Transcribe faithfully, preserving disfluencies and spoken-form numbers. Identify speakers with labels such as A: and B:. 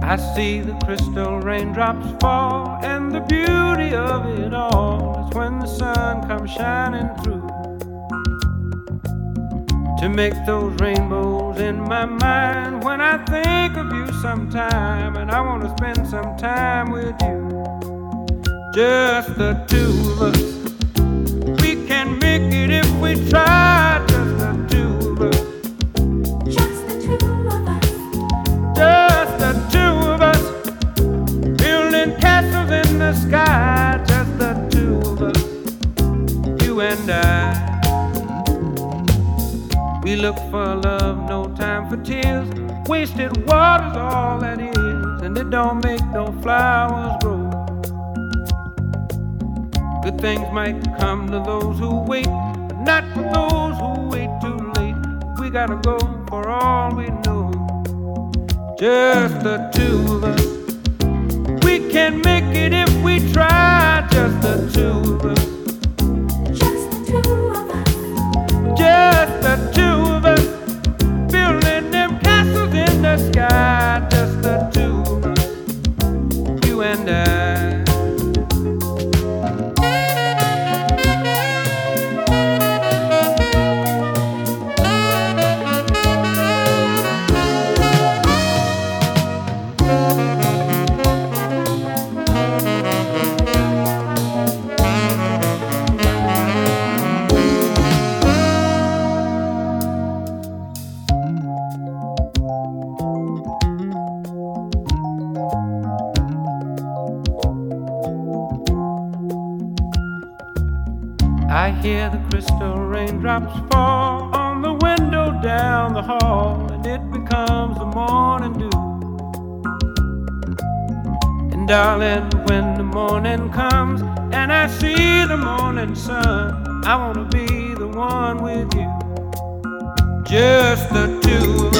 A: I see the crystal raindrops fall, and the beauty of it all is when the sun comes shining through to make those rainbows in my mind. When I think of you sometime, and I want to spend some time with you, just the two of us. We can make it if we try, just the two of us.
B: Just the two of us.
A: Just the two of us, building castles in the sky, just the two of us, you and I. We look for love, no time for tears. Wasted water's all that is, and it don't make no flowers grow. Good things might come to those who wait, but not for those who wait too late. We gotta go for all we know, just the two of us. We can make it if we try, just the two of us.
B: Just the two of us.
A: Just the two of us, building them castles in the sky, just the two of us, you and I. I hear the crystal raindrops fall on the window down the hall, and it becomes the morning dew. And darling, when the morning comes and I see the morning sun, I wanna be the one with you, just the two of us.